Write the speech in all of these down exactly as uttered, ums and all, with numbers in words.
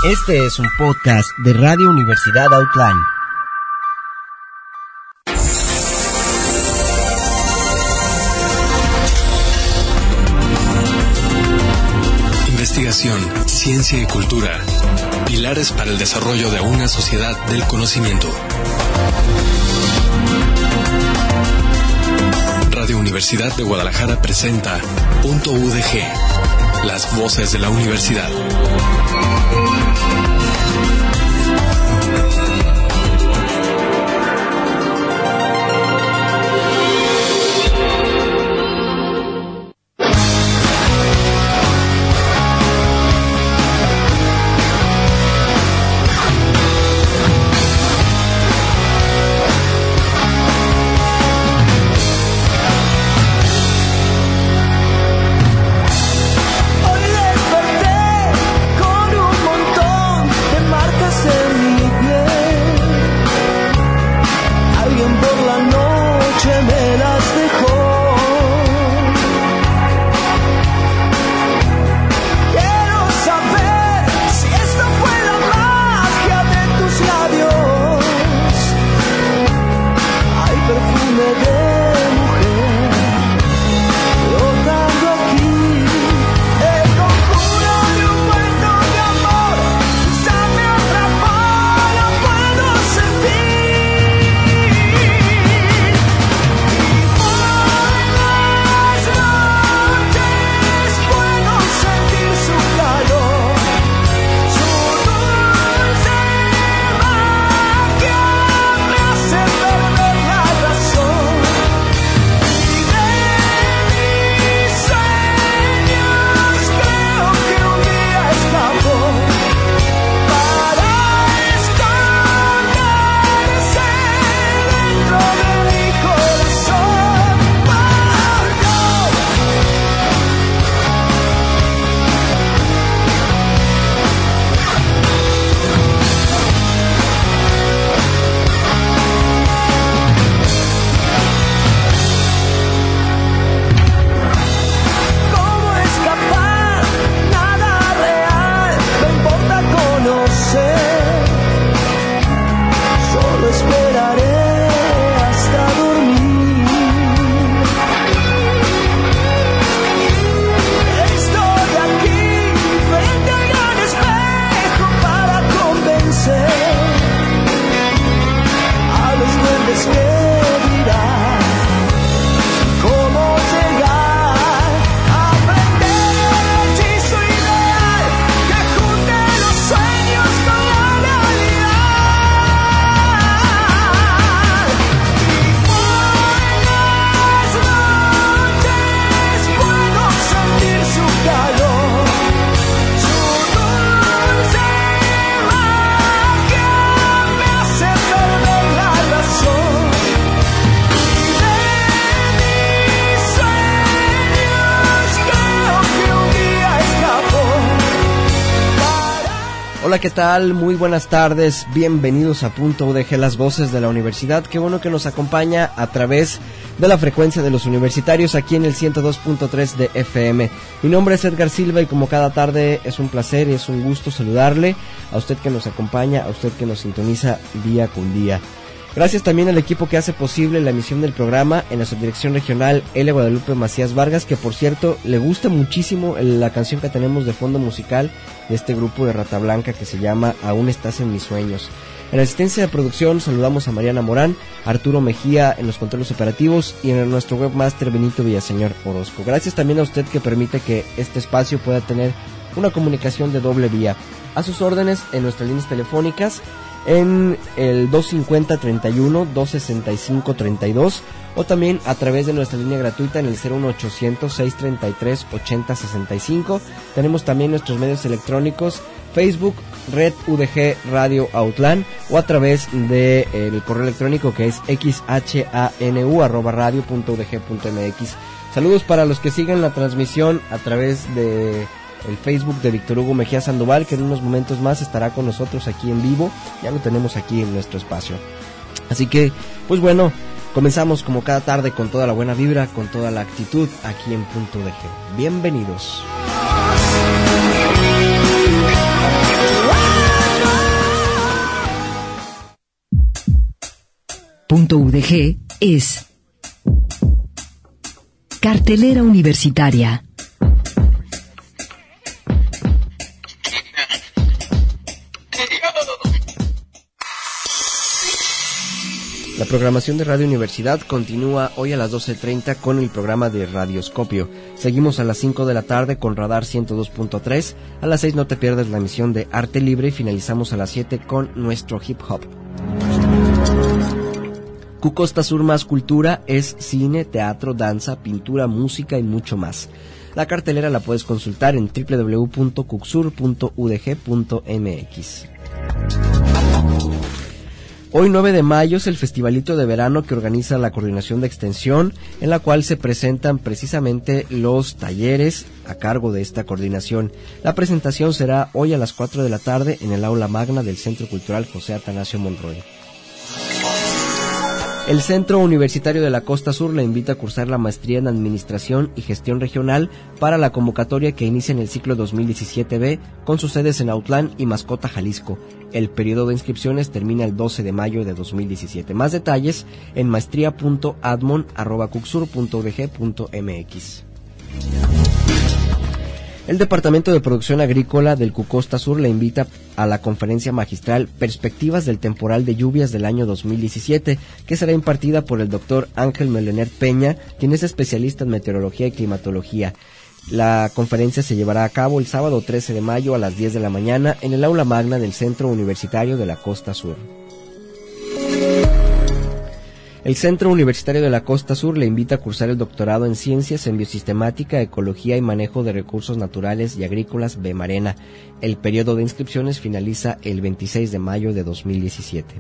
Este es un podcast de Radio Universidad Outline. Investigación, ciencia y cultura. Pilares para el desarrollo de una sociedad del conocimiento. Radio Universidad de Guadalajara presenta Punto U D G, las voces de la universidad. Hola, ¿qué tal? Muy buenas tardes, bienvenidos a Punto U D G, las voces de la universidad. Qué bueno que nos acompaña a través de la frecuencia de los universitarios aquí en el ciento dos punto tres de F M. Mi nombre es Edgar Silva y como cada tarde es un placer y es un gusto saludarle a usted que nos acompaña, a usted que nos sintoniza día con día. Gracias también al equipo que hace posible la emisión del programa en la subdirección regional L. Guadalupe Macías Vargas, que por cierto le gusta muchísimo la canción que tenemos de fondo musical de este grupo de Rata Blanca que se llama Aún estás en mis sueños. En la asistencia de producción saludamos a Mariana Morán, Arturo Mejía en los controles operativos y en nuestro webmaster Benito Villaseñor Orozco. Gracias también a usted que permite que este espacio pueda tener una comunicación de doble vía. A sus órdenes en nuestras líneas telefónicas en el dos cincuenta treinta y uno, dos sesenta y cinco treinta y dos o también a través de nuestra línea gratuita en el cero uno ochocientos, seiscientos treinta y tres, ochenta sesenta y cinco. Tenemos también nuestros medios electrónicos, Facebook, Red U D G Radio Outline o a través del de, eh, correo electrónico que es xhanu arroba radio punto udg punto mx. Saludos para los que siguen la transmisión a través de el Facebook de Víctor Hugo Mejía Sandoval, que en unos momentos más estará con nosotros aquí en vivo. Ya lo tenemos aquí en nuestro espacio. Así que, pues bueno, comenzamos como cada tarde con toda la buena vibra, con toda la actitud aquí en Punto U D G. Bienvenidos. punto U D G es Cartelera Universitaria. La programación de Radio Universidad continúa hoy a las doce treinta con el programa de Radioscopio. Seguimos a las cinco de la tarde con Radar ciento dos punto tres. A las seis no te pierdas la emisión de Arte Libre y finalizamos a las siete con nuestro hip hop. Q Costa Sur más cultura es cine, teatro, danza, pintura, música y mucho más. La cartelera la puedes consultar en doble u doble u doble u punto cucsur punto u d g punto m x. Hoy nueve de mayo es el festivalito de verano que organiza la Coordinación de Extensión, en la cual se presentan precisamente los talleres a cargo de esta coordinación. La presentación será hoy a las cuatro de la tarde en el aula magna del Centro Cultural José Atanasio Monroy. El Centro Universitario de la Costa Sur le invita a cursar la maestría en Administración y Gestión Regional para la convocatoria que inicia en el ciclo dos mil diecisiete B con sus sedes en Autlán y Mascota, Jalisco. El periodo de inscripciones termina el doce de mayo de dos mil diecisiete. Más detalles en maestría punto admon arroba cucsur punto u d g punto m x. El Departamento de Producción Agrícola del Q Costa Sur le invita a la conferencia magistral Perspectivas del Temporal de Lluvias del año dos mil diecisiete, que será impartida por el doctor Ángel Melener Peña, quien es especialista en meteorología y climatología. La conferencia se llevará a cabo el sábado trece de mayo a las diez de la mañana en el aula magna del Centro Universitario de la Costa Sur. El Centro Universitario de la Costa Sur le invita a cursar el doctorado en Ciencias en Biosistemática, Ecología y Manejo de Recursos Naturales y Agrícolas B. Marena. El periodo de inscripciones finaliza el veintiséis de mayo de dos mil diecisiete.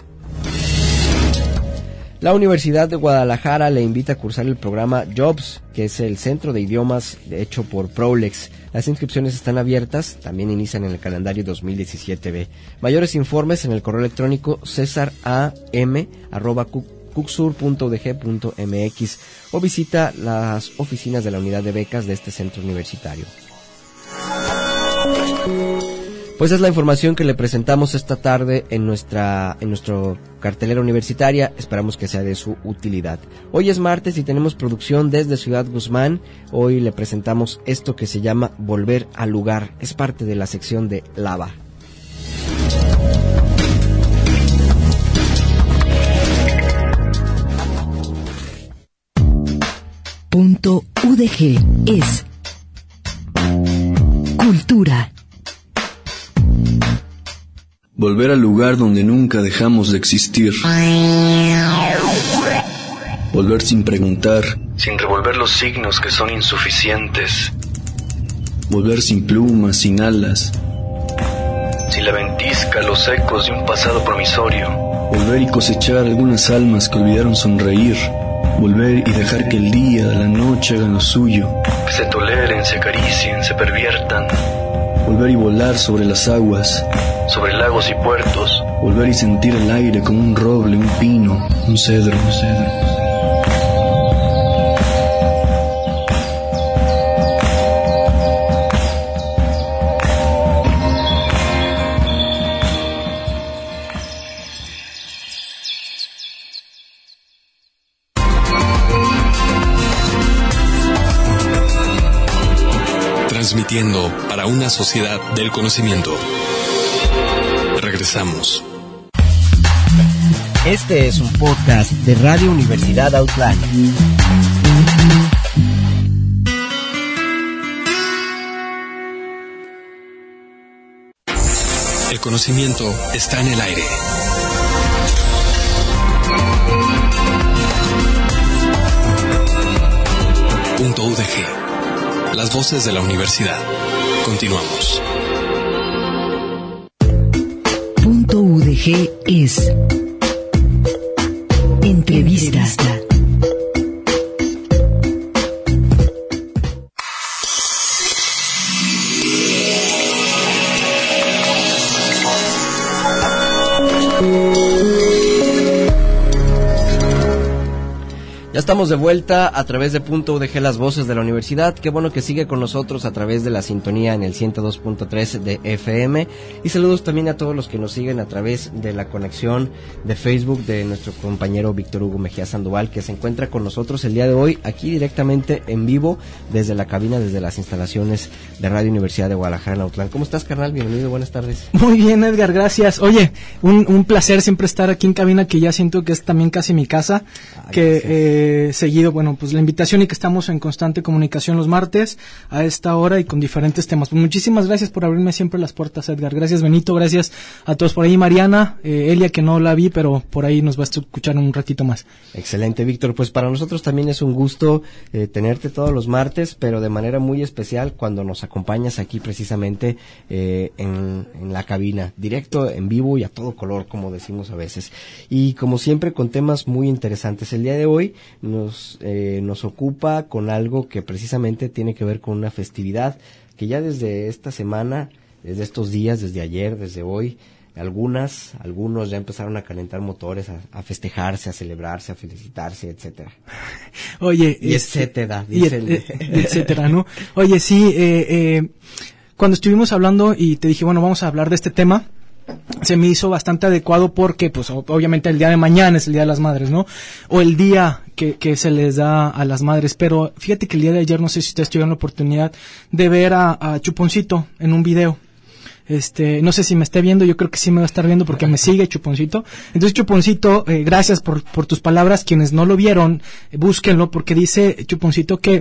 La Universidad de Guadalajara le invita a cursar el programa Jobs, que es el centro de idiomas hecho por Prolex. Las inscripciones están abiertas, también inician en el calendario dos mil diecisiete B. Mayores informes en el correo electrónico cesaram arroba cucsur punto u d g punto m x o visita las oficinas de la unidad de becas de este centro universitario. Pues es la información que le presentamos esta tarde en nuestra en nuestro cartelera universitaria. Esperamos que sea de su utilidad. Hoy es martes y tenemos producción desde Ciudad Guzmán. Hoy le presentamos esto que se llama Volver al Lugar. Es parte de la sección de Lava. Punto U D G es cultura. Volver al lugar donde nunca dejamos de existir. Volver sin preguntar, sin revolver los signos que son insuficientes. Volver sin plumas, sin alas, sin la ventisca, los ecos de un pasado promisorio. Volver y cosechar algunas almas que olvidaron sonreír. Volver y dejar que el día, la noche hagan lo suyo. Que se toleren, se acaricien, se perviertan. Volver y volar sobre las aguas, sobre lagos y puertos. Volver y sentir el aire como un roble, un pino, un cedro, un cedro. Transmitiendo para una sociedad del conocimiento. Regresamos. Este es un podcast de Radio Universidad Autlán. El conocimiento está en el aire. Punto U D G. Las voces de la universidad. Continuamos. Punto U D G es entrevista. Ya estamos de vuelta a través de Punto U D G, las voces de la universidad. Qué bueno que sigue con nosotros a través de la sintonía en el ciento dos punto tres de F M. Y saludos también a todos los que nos siguen a través de la conexión de Facebook de nuestro compañero Víctor Hugo Mejía Sandoval, que se encuentra con nosotros el día de hoy aquí directamente en vivo desde la cabina, desde las instalaciones de Radio Universidad de Guadalajara en Autlán. ¿Cómo estás, carnal? Bienvenido, buenas tardes. Muy bien, Edgar, gracias. Oye, un, un placer siempre estar aquí en cabina, que ya siento que es también casi mi casa, Ay, que eh, seguido, bueno, pues la invitación y que estamos en constante comunicación los martes a esta hora y con diferentes temas. Pues muchísimas gracias por abrirme siempre las puertas, Edgar. Gracias, Benito, gracias a todos por ahí. Mariana, eh, Elia, que no la vi, pero por ahí nos va a escuchar un ratito más. Excelente, Víctor. Pues para nosotros también es un gusto eh, tenerte todos los martes, pero de manera muy especial cuando nos acompañas aquí precisamente eh, en, en la cabina, directo, en vivo y a todo color, como decimos a veces. Y como siempre con temas muy interesantes. El día de hoy nos, eh, nos ocupa con algo que precisamente tiene que ver con una festividad que ya desde esta semana, desde estos días, desde ayer, desde hoy, algunas, algunos ya empezaron a calentar motores, a, a festejarse, a celebrarse, a felicitarse, etcétera. Oye, y este, etcétera, dice y, el... etcétera, ¿no? Oye, sí, eh, eh, cuando estuvimos hablando y te dije, bueno, vamos a hablar de este tema, se me hizo bastante adecuado porque, pues, obviamente el día de mañana es el Día de las Madres, ¿no? O el día que, que se les da a las madres, pero fíjate que el día de ayer, no sé si ustedes tuvieron la oportunidad de ver a, a Chuponcito en un video. Este, no sé si me esté viendo, yo creo que sí me va a estar viendo porque me sigue Chuponcito. Entonces, Chuponcito, eh, gracias por, por tus palabras. Quienes no lo vieron, eh, búsquenlo, porque dice Chuponcito que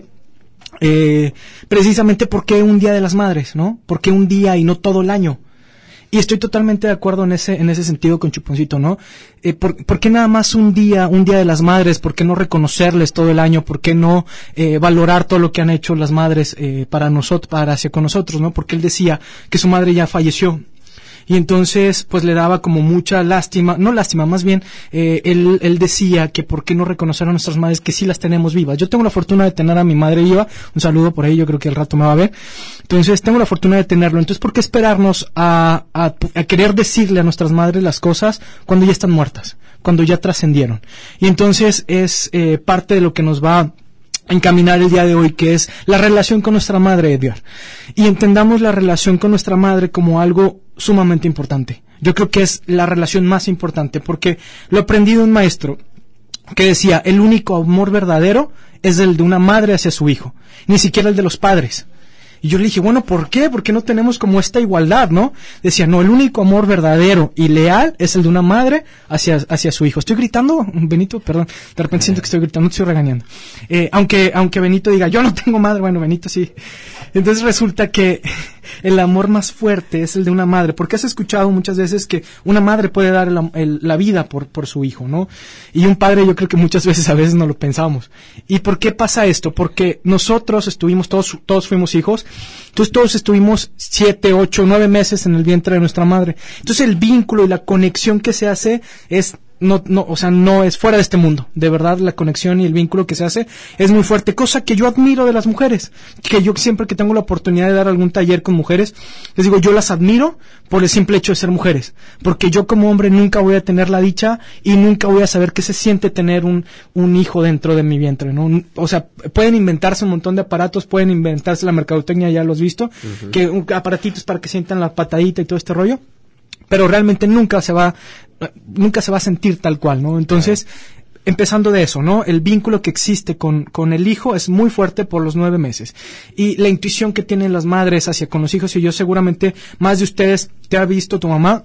eh, precisamente por qué un Día de las Madres, ¿no? ¿Por qué un día y no todo el año? Y estoy totalmente de acuerdo en ese en ese sentido con Chuponcito, ¿no? Eh, por, ¿Por qué nada más un día, un Día de las Madres? ¿Por qué no reconocerles todo el año? ¿Por qué no eh, valorar todo lo que han hecho las madres eh, para nosotros, para hacia con nosotros, ¿no? Porque él decía que su madre ya falleció. Y entonces, pues le daba como mucha lástima, no lástima, más bien, eh, él, él decía que por qué no reconocer a nuestras madres que sí las tenemos vivas. Yo tengo la fortuna de tener a mi madre viva, un saludo por ahí, yo creo que al rato me va a ver. Entonces, tengo la fortuna de tenerlo. Entonces, ¿por qué esperarnos a, a, a querer decirle a nuestras madres las cosas cuando ya están muertas, cuando ya trascendieron? Y entonces, es eh, parte de lo que nos va a encaminar el día de hoy, que es la relación con nuestra madre, Edgar. Y entendamos la relación con nuestra madre como algo sumamente importante. Yo creo que es la relación más importante, porque lo aprendí de un maestro que decía, el único amor verdadero es el de una madre hacia su hijo, ni siquiera el de los padres. Y yo le dije, bueno, ¿por qué? ¿Por qué no tenemos como esta igualdad, no? Decía, no, el único amor verdadero y leal es el de una madre hacia, hacia su hijo. ¿Estoy gritando, Benito? Perdón, de repente siento que estoy gritando, no te estoy regañando. Eh, aunque, aunque Benito diga, yo no tengo madre, bueno, Benito sí. Entonces resulta que el amor más fuerte es el de una madre, porque has escuchado muchas veces que una madre puede dar el, el, la vida por, por su hijo, ¿no? Y un padre, yo creo que muchas veces a veces no lo pensamos. ¿Y por qué pasa esto? Porque nosotros estuvimos, todos, todos fuimos hijos, entonces todos estuvimos siete, ocho, nueve meses en el vientre de nuestra madre. Entonces el vínculo y la conexión que se hace es no, no, o sea, no es fuera de este mundo. De verdad, la conexión y el vínculo que se hace es muy fuerte, cosa que yo admiro de las mujeres, que yo siempre que tengo la oportunidad de dar algún taller con mujeres, les digo, yo las admiro por el simple hecho de ser mujeres, porque yo como hombre nunca voy a tener la dicha y nunca voy a saber qué se siente tener un, un hijo dentro de mi vientre, ¿no? O sea, pueden inventarse un montón de aparatos, pueden inventarse la mercadotecnia, ya lo has visto, uh-huh. que un, aparatitos para que sientan la patadita y todo este rollo, pero realmente nunca se va, nunca se va a sentir tal cual, ¿no? Entonces, claro. Empezando de eso, ¿no? El vínculo que existe con, con el hijo es muy fuerte por los nueve meses. Y la intuición que tienen las madres hacia con los hijos, y yo seguramente, más de ustedes te ha visto tu mamá,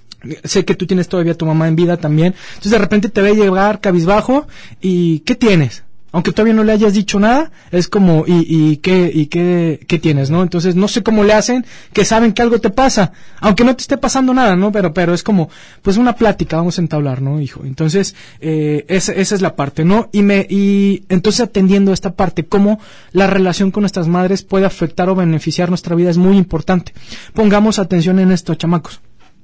sé que tú tienes todavía tu mamá en vida también, entonces de repente te ve llegar cabizbajo, y ¿qué tienes? Aunque todavía no le hayas dicho nada, es como, ¿y, y qué, y qué, qué tienes, no? Entonces, no sé cómo le hacen, que saben que algo te pasa, aunque no te esté pasando nada, ¿no? Pero, pero es como, pues una plática, vamos a entablar, ¿no, hijo? Entonces, eh, esa, esa es la parte, ¿no? Y me, y entonces atendiendo esta parte, cómo la relación con nuestras madres puede afectar o beneficiar nuestra vida es muy importante. Pongamos atención en esto, chamacos.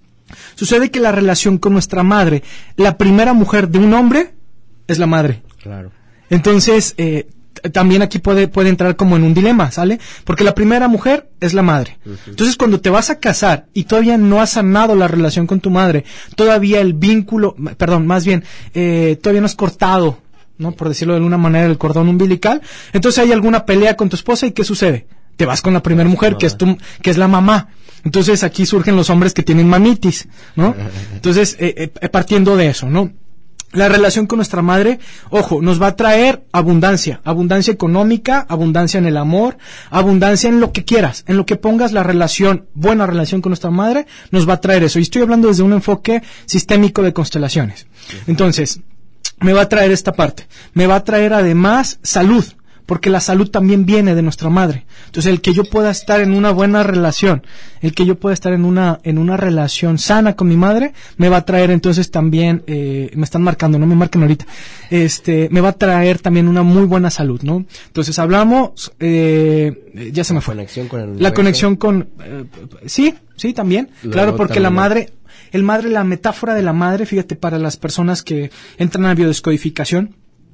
Sucede que la relación con nuestra madre, la primera mujer de un hombre, es la madre. Claro. Entonces, eh, también aquí puede, puede entrar como en un dilema, ¿sale? Porque la primera mujer es la madre. Uh-huh. Entonces, cuando te vas a casar y todavía no has sanado la relación con tu madre, todavía el vínculo, perdón, más bien, eh, todavía no has cortado ¿no? Por decirlo de alguna manera, el cordón umbilical. Entonces hay alguna pelea con tu esposa y ¿qué sucede? Te vas con la primera mujer, que es tu, que es la mamá. Entonces aquí surgen los hombres que tienen mamitis, ¿no? Entonces, eh, eh, partiendo de eso, ¿no? La relación con nuestra madre, ojo, nos va a traer abundancia, abundancia económica, abundancia en el amor, abundancia en lo que quieras, en lo que pongas la relación, buena relación con nuestra madre, nos va a traer eso. Y estoy hablando desde un enfoque sistémico de constelaciones. Entonces, me va a traer esta parte. Me va a traer además salud, porque la salud también viene de nuestra madre. Entonces, el que yo pueda estar en una buena relación, el que yo pueda estar en una en una relación sana con mi madre, me va a traer entonces también, eh, me están marcando, no me marquen ahorita, este, me va a traer también una muy buena salud, ¿no? Entonces, hablamos, eh, ya se me fue. La conexión con el La conexión con, eh, sí, sí, también, Luego, claro, porque también la madre, el madre, la metáfora de la madre, fíjate, para las personas que entran a biodescodificación,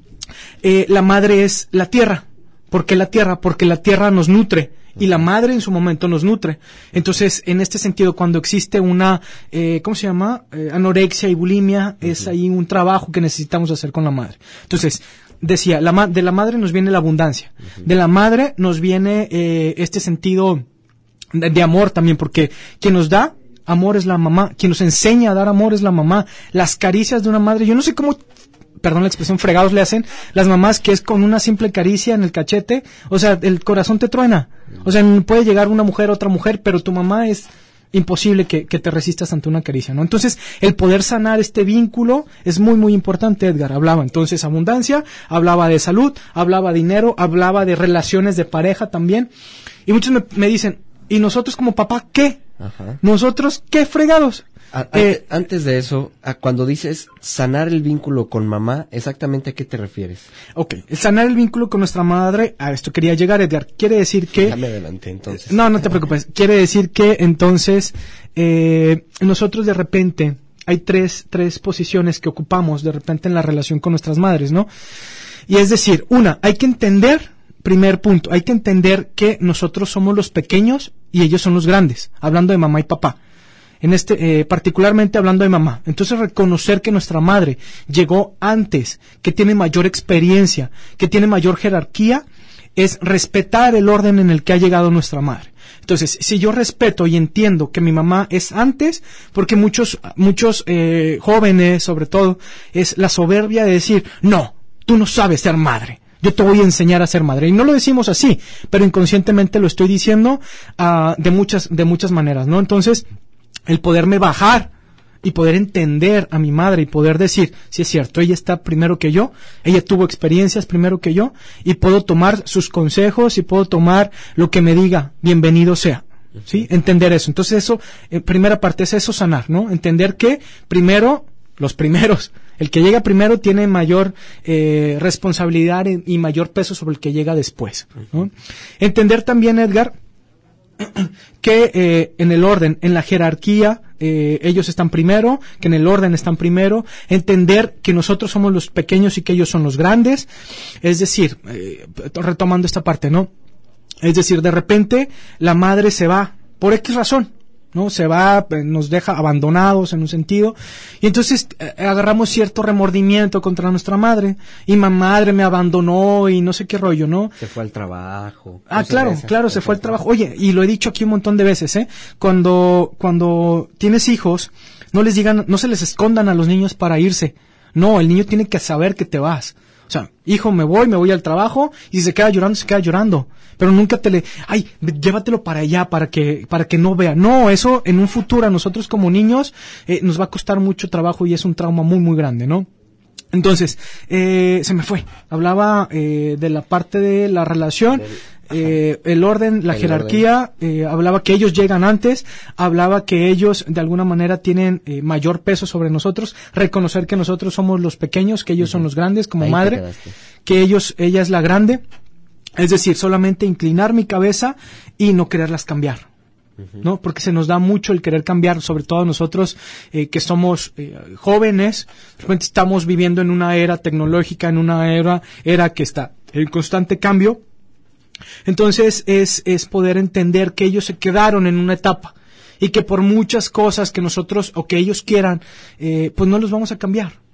Eh, la madre es la tierra. ¿Por qué la tierra? Porque la tierra nos nutre y la madre en su momento nos nutre. Entonces, en este sentido, cuando existe una, eh, ¿cómo se llama? Eh, anorexia y bulimia, uh-huh. es ahí un trabajo que necesitamos hacer con la madre. Entonces, decía, la ma- de la madre nos viene la abundancia. Uh-huh. De la madre nos viene eh, este sentido de, de amor también, porque quien nos da amor es la mamá, quien nos enseña a dar amor es la mamá. Las caricias de una madre, yo no sé cómo, perdón la expresión, fregados le hacen las mamás, que es con una simple caricia en el cachete, o sea, el corazón te truena. O sea, puede llegar una mujer, otra mujer, pero tu mamá es imposible que, que te resistas ante una caricia, ¿no? Entonces, el poder sanar este vínculo es muy, muy importante, Edgar. Hablaba entonces abundancia, hablaba de salud, hablaba de dinero, hablaba de relaciones de pareja también. Y muchos me, me dicen, ¿y nosotros como papá qué? Ajá. ¿Nosotros qué fregados? A, eh, antes de eso, a cuando dices sanar el vínculo con mamá, ¿exactamente a qué te refieres? Ok, el sanar el vínculo con nuestra madre, a esto quería llegar, Edgar. Quiere decir que... Ya me adelanté, entonces. No, no te preocupes. Quiere decir que, entonces, eh, nosotros de repente, hay tres, tres posiciones que ocupamos de repente en la relación con nuestras madres, ¿no? Y es decir, una, hay que entender, primer punto, hay que entender que nosotros somos los pequeños y ellos son los grandes, hablando de mamá y papá. En este, eh, particularmente hablando de mamá. Entonces, reconocer que nuestra madre llegó antes, que tiene mayor experiencia, que tiene mayor jerarquía, es respetar el orden en el que ha llegado nuestra madre. Entonces, si yo respeto y entiendo que mi mamá es antes, porque muchos, muchos eh, jóvenes, sobre todo, es la soberbia de decir, no, tú no sabes ser madre. Yo te voy a enseñar a ser madre. Y no lo decimos así, pero inconscientemente lo estoy diciendo uh, de muchas, de muchas maneras, ¿no? Entonces, el poderme bajar y poder entender a mi madre y poder decir, sí es cierto, ella está primero que yo, ella tuvo experiencias primero que yo, y puedo tomar sus consejos y puedo tomar lo que me diga, bienvenido sea, ¿sí? Entender eso. Entonces eso, en primera parte es eso, sanar, ¿no? Entender que primero, los primeros, el que llega primero tiene mayor eh, responsabilidad y mayor peso sobre el que llega después, ¿no? Entender también, Edgar, que eh, en el orden, en la jerarquía, eh, ellos están primero, que en el orden están primero, entender que nosotros somos los pequeños y que ellos son los grandes, es decir, eh, retomando esta parte, ¿no? Es decir, de repente la madre se va, por X razón, ¿no? Se va, nos deja abandonados en un sentido, y entonces eh, agarramos cierto remordimiento contra nuestra madre, y mi madre me abandonó y no sé qué rollo, ¿no? Se fue al trabajo. Ah, claro, claro, se fue al trabajo. Oye, y lo he dicho aquí un montón de veces, ¿eh? Cuando, cuando tienes hijos, no les digan, no se les escondan a los niños para irse. No, el niño tiene que saber que te vas. O sea, hijo, me voy, me voy al trabajo, y si se queda llorando, se queda llorando. Pero nunca te le, ay, llévatelo para allá para que, para que no vea. No, eso en un futuro a nosotros como niños eh, nos va a costar mucho trabajo y es un trauma muy, muy grande, ¿no? Entonces, eh, se me fue. Hablaba eh, de la parte de la relación, eh, el orden, la el jerarquía, orden. Eh, hablaba que ellos llegan antes, hablaba que ellos de alguna manera tienen eh, mayor peso sobre nosotros, reconocer que nosotros somos los pequeños, que ellos uh-huh. son los grandes como Ahí madre, que ellos, ella es la grande. Es decir, solamente inclinar mi cabeza y no quererlas cambiar, ¿no? Porque se nos da mucho el querer cambiar, sobre todo nosotros eh, que somos eh, jóvenes, de repente estamos viviendo en una era tecnológica, en una era, era que está en constante cambio. Entonces es, es poder entender que ellos se quedaron en una etapa y que por muchas cosas que nosotros o que ellos quieran, eh, pues no los vamos a cambiar.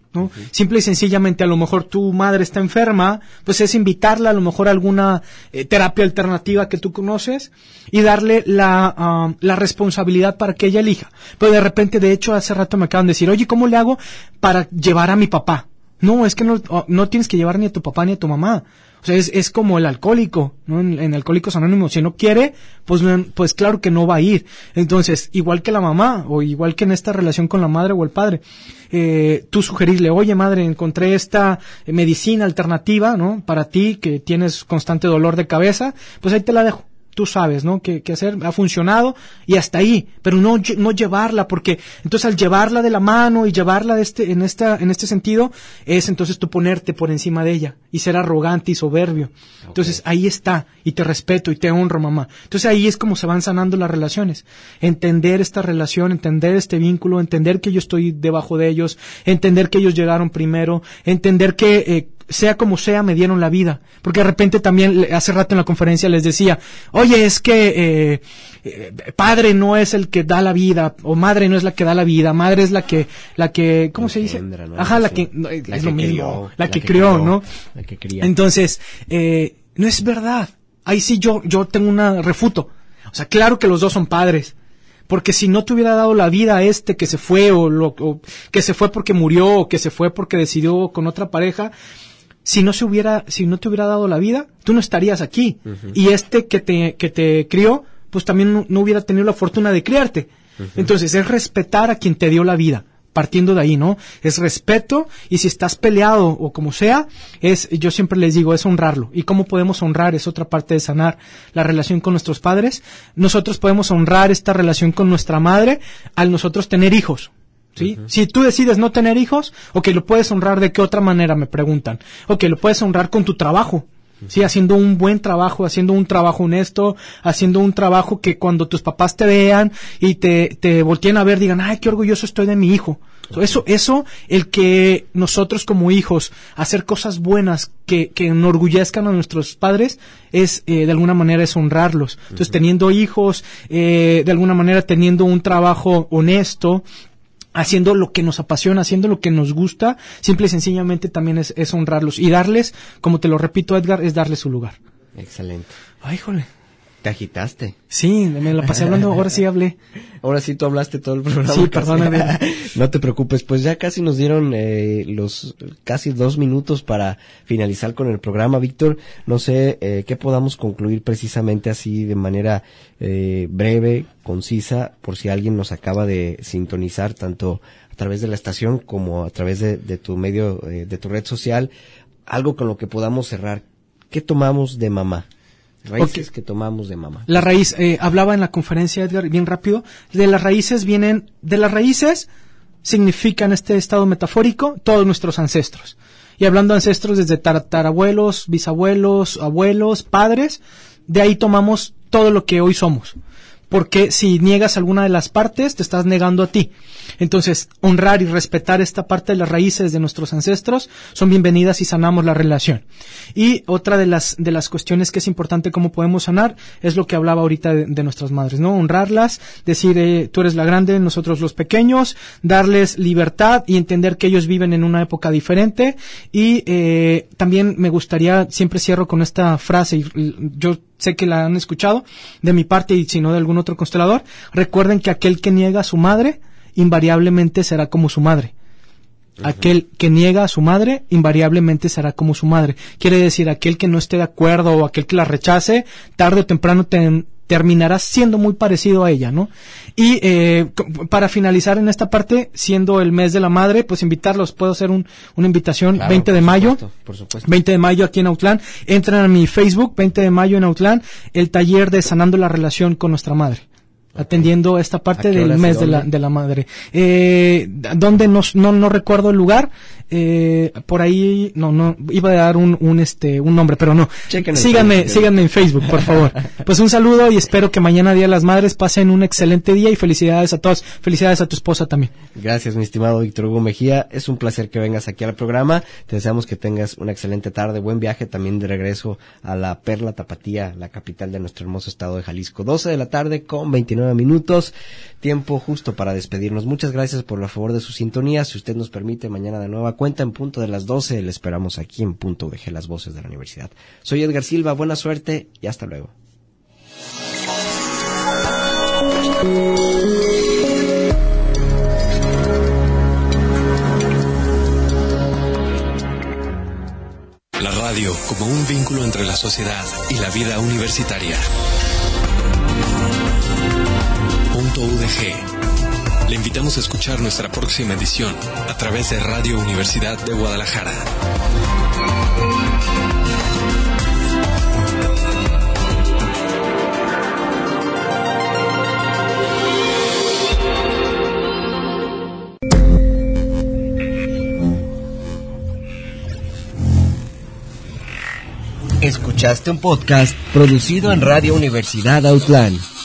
¿no? Uh-huh. Simple y sencillamente, a lo mejor tu madre está enferma, pues es invitarla a lo mejor a alguna eh, terapia alternativa que tú conoces y darle la, uh, la responsabilidad para que ella elija. Pero de repente, de hecho, hace rato me acaban de decir, oye, ¿cómo le hago para llevar a mi papá? No, es que no, no tienes que llevar ni a tu papá ni a tu mamá. O sea, es, es como el alcohólico, ¿no? En, en Alcohólicos Anónimos, si no quiere, pues, no, pues claro que no va a ir. Entonces, igual que la mamá, o igual que en esta relación con la madre o el padre, eh, tú sugerirle, oye madre, encontré esta medicina alternativa, ¿no? Para ti, que tienes constante dolor de cabeza, pues ahí te la dejo. Tú sabes, ¿no? ¿Qué, qué hacer? Ha funcionado y hasta ahí, pero no, no llevarla, porque entonces al llevarla de la mano y llevarla de este, en esta, en este sentido, es entonces tú ponerte por encima de ella y ser arrogante y soberbio. Okay. Entonces ahí está, y te respeto y te honro, mamá. Entonces ahí es como se van sanando las relaciones. Entender esta relación, entender este vínculo, entender que yo estoy debajo de ellos, entender que ellos llegaron primero, entender que, eh, sea como sea, me dieron la vida. Porque de repente también, hace rato en la conferencia les decía, oye, es que eh, eh, padre no es el que da la vida, o madre no es la que da la vida, madre es la que, la que, ¿cómo se dice? ¿no? Ajá, la sí. que, no, la es que lo mismo, crió, la, la que, que crió, crió, ¿no? La que cría. Entonces, eh, no es verdad. Ahí sí yo, yo tengo una refuto. O sea, claro que los dos son padres. Porque si no te hubiera dado la vida a este que se fue, o, lo, o que se fue porque murió, o que se fue porque decidió con otra pareja, si no se hubiera, si no te hubiera dado la vida, tú no estarías aquí. Uh-huh. Y este que te, que te crió, pues también no, no hubiera tenido la fortuna de criarte. Uh-huh. Entonces, es respetar a quien te dio la vida. Partiendo de ahí, ¿no? Es respeto, y si estás peleado o como sea, es, yo siempre les digo, es honrarlo. ¿Y cómo podemos honrar? Es otra parte de sanar la relación con nuestros padres. Nosotros podemos honrar esta relación con nuestra madre al nosotros tener hijos. ¿Sí? Uh-huh. Si tú decides no tener hijos, ok, lo puedes honrar de qué otra manera, me preguntan. Ok, lo puedes honrar con tu trabajo. Sí, haciendo un buen trabajo, haciendo un trabajo honesto, haciendo un trabajo que cuando tus papás te vean y te, te volteen a ver, digan, ay, qué orgulloso estoy de mi hijo. Okay. Eso, eso, el que nosotros como hijos, hacer cosas buenas que, que enorgullezcan a nuestros padres, es, eh, de alguna manera, es honrarlos. Entonces, uh-huh. teniendo hijos, eh, de alguna manera teniendo un trabajo honesto, haciendo lo que nos apasiona, haciendo lo que nos gusta, simple y sencillamente también es, es honrarlos y darles, como te lo repito, Edgar, es darles su lugar. Excelente. Ay, jole. Te agitaste. Sí, me la pasé hablando, ahora sí hablé. Ahora sí tú hablaste todo el programa. Sí, perdóname. No te preocupes, pues ya casi nos dieron eh, los casi dos minutos para finalizar con el programa, Víctor. No sé eh, qué podamos concluir precisamente así de manera eh, breve, concisa, por si alguien nos acaba de sintonizar tanto a través de la estación como a través de, de tu medio, eh, de tu red social, algo con lo que podamos cerrar. ¿Qué tomamos de mamá? Raíces okay. que tomamos de mamá. La raíz, eh, hablaba en la conferencia, Edgar, bien rápido, de las raíces vienen, de las raíces significan este estado metafórico todos nuestros ancestros. Y hablando de ancestros desde tatarabuelos, bisabuelos, abuelos, padres, de ahí tomamos todo lo que hoy somos. Porque si niegas alguna de las partes, te estás negando a ti. Entonces, honrar y respetar esta parte de las raíces de nuestros ancestros son bienvenidas y sanamos la relación. Y otra de las de las cuestiones que es importante cómo podemos sanar es lo que hablaba ahorita de, de nuestras madres, ¿no? Honrarlas, decir, eh, tú eres la grande, nosotros los pequeños, darles libertad y entender que ellos viven en una época diferente. Y eh, también me gustaría, siempre cierro con esta frase, y, y yo sé que la han escuchado de mi parte y si no de algún otro constelador, recuerden que aquel que niega a su madre invariablemente será como su madre. Uh-huh. Aquel que niega a su madre invariablemente será como su madre. Quiere decir, aquel que no esté de acuerdo o aquel que la rechace, tarde o temprano te, terminará siendo muy parecido a ella, ¿no? Y eh, para finalizar en esta parte, siendo el mes de la madre, pues invitarlos, puedo hacer un, una invitación, claro, veinte de mayo, supuesto, por supuesto. veinte de mayo aquí en Autlán, entran a mi Facebook, veinte de mayo en Autlán, el taller de Sanando la Relación con Nuestra Madre. Okay. Atendiendo esta parte del mes de la, de la madre. Eh, donde no, no, no recuerdo el lugar, eh, por ahí, no, no, iba a dar un, un, este, un nombre, pero no. Chequen síganme, Facebook, síganme en Facebook, por favor. Pues un saludo y espero que mañana Día de las Madres pasen un excelente día y felicidades a todos. Felicidades a tu esposa también. Gracias, mi estimado Víctor Hugo Mejía. Es un placer que vengas aquí al programa. Te deseamos que tengas una excelente tarde, buen viaje también de regreso a la Perla Tapatía, la capital de nuestro hermoso estado de Jalisco. doce de la tarde con veintinueve minutos, tiempo justo para despedirnos. Muchas gracias por el favor de su sintonía. Si usted nos permite, mañana de nueva cuenta en punto de las doce. Le esperamos aquí en Punto U D G, las voces de la universidad. Soy Edgar Silva, buena suerte y hasta luego. La radio como un vínculo entre la sociedad y la vida universitaria. Punto U D G. Le invitamos a escuchar nuestra próxima edición a través de Radio Universidad de Guadalajara. Escuchaste un podcast producido en Radio Universidad Autlán.